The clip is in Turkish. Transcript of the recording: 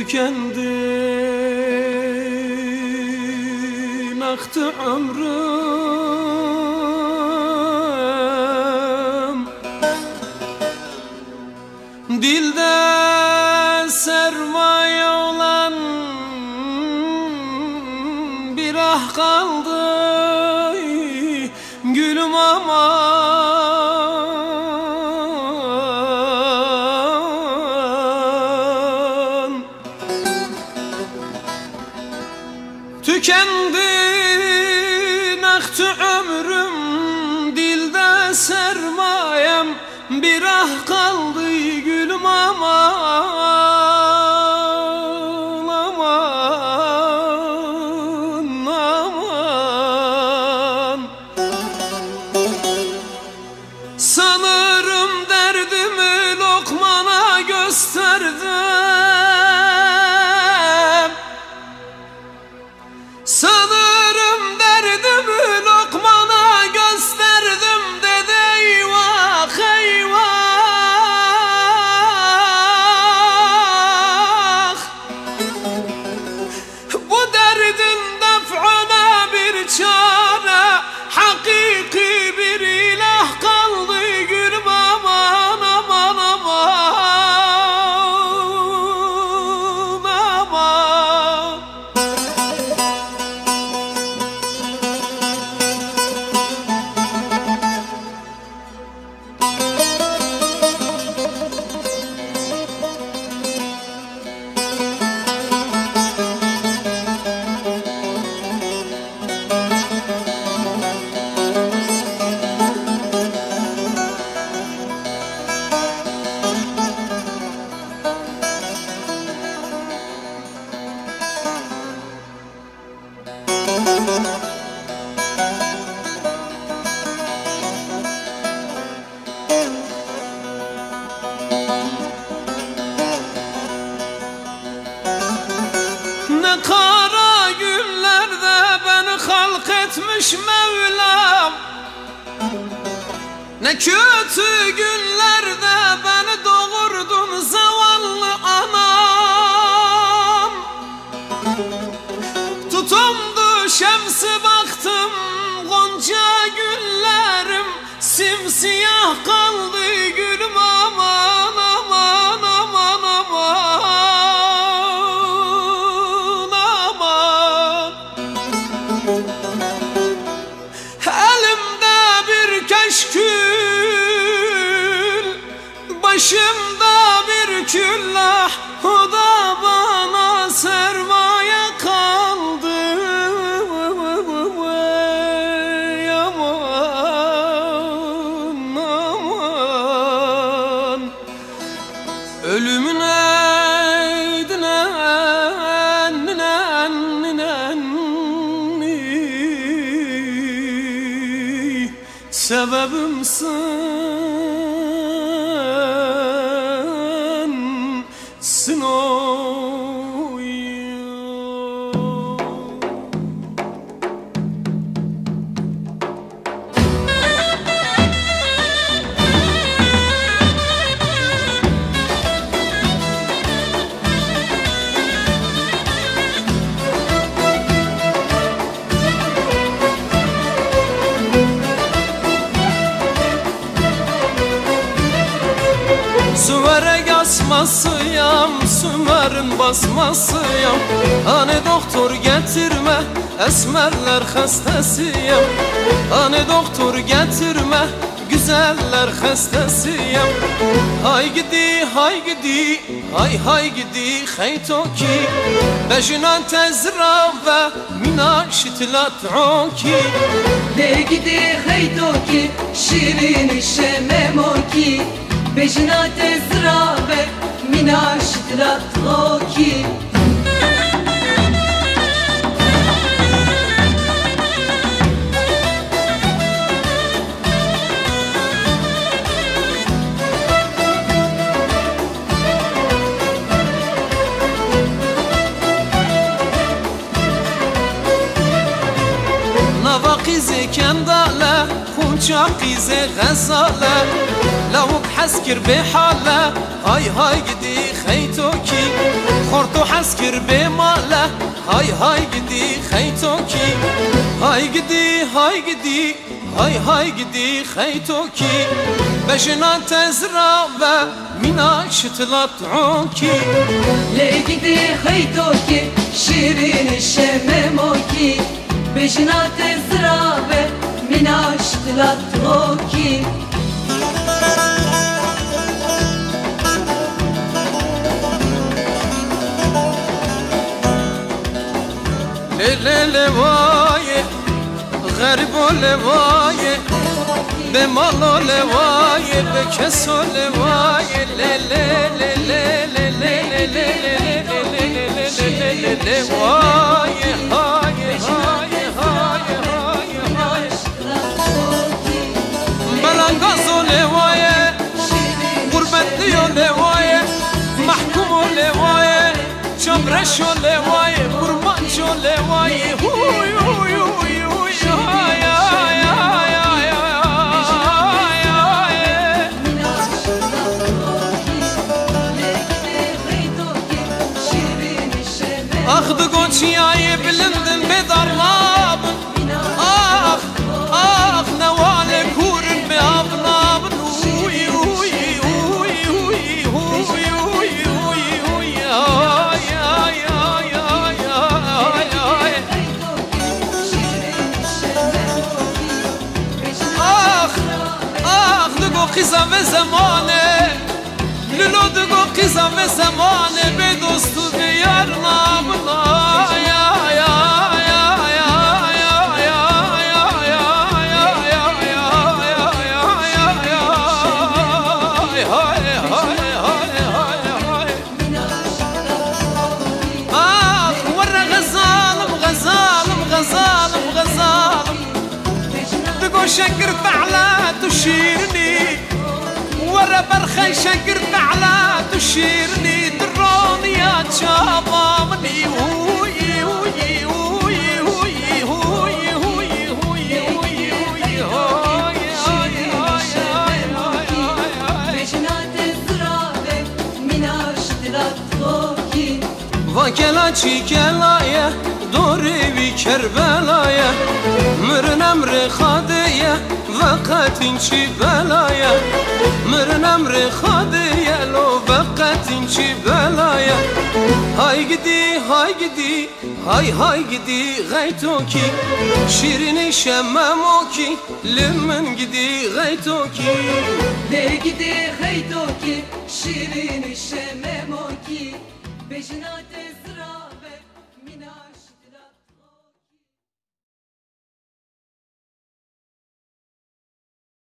Tükendi, aktı ömrüm. Dilde sermaye olan bir ah kaldı gülüm aman. Tükendi, aktı ömrüm, dilde sermayem bir ah kaldı gülüm aman, aman, aman. Sanırım derdimi lokmana gösterdim. Sanırım derdimi lokmana gösterdim dedi eyvah eyvah. Bu derdin def'una bir çare, hakiki bir ilah kaldı gülüm aman, aman, aman, aman. Ne kara günlerde beni halk etmiş Mevlam, ne kötü günlerde beni doğurdun zavallı anam. Tutumdu şemsi baktım gonca güllerim, simsiyah kaldı gülüm aman, aman, aman, aman. Elimde bir keşkül, başımda bir küllah, o da bana sermaye kaldı. Ey aman, aman. Ölümün sebebim sensin oy. Sümerek asmasıyam, Sümer'in basmasıyam. Hani doktor getirme, esmerler hastasıyam. Hani doktor getirme, güzeller hastasıyam. Hay gidi, hay gidi, hay hay gidi, hey toki. Bejina tezra ve mina şitlat oki. Ne gidi, hey toki, şirin şememoki. Bejna tezra ve mina şitlat oki. Navakize kendale, kunçakize gazale. لو بحسكر بحالة هاي هاي قدي خيتوكي خورتو حسكر بماله هاي قدي خيتوكي هاي قدي هاي قدي خيتوكي بجنا تزرع منا شتلطعوكي لي قدي خيتوكي شيرين الشماموكي بجنا تزرع منا شتلطعوكي لواي غريب لواي بمالو لواي بكسو لواي لواي بلانغازو لواي غربتيو لواي محكومو لواي شبرشو لواي قربانشو لواي هوي هوي هوي هوي أخذ قوتشياي بلندن بدرلاب آخ نوالك هورن بأبناب هوي هوي هوي هوي هوي هوي هوي آخ دقو قزم زمانه لولو دقو قزم زمانه بدوستو بیارنا شكرت على تشيرني ورا برخي شكرت على تشيرني دروني يا تشاممني هوي هوي هوي هوي هوي هوي هوي هوي هوي وكلا كلايا دوري بكربلايا مرن امر خادية وقت انشي بلايا مرن امر خادية لو وقت انشي بلايا هاي قدي هاي قدي غيتوكي شيرين شماموكي لمن قدي غيتوكي لي قدي غيتوكي شيرين شماموكي بجنات الزرابة مناش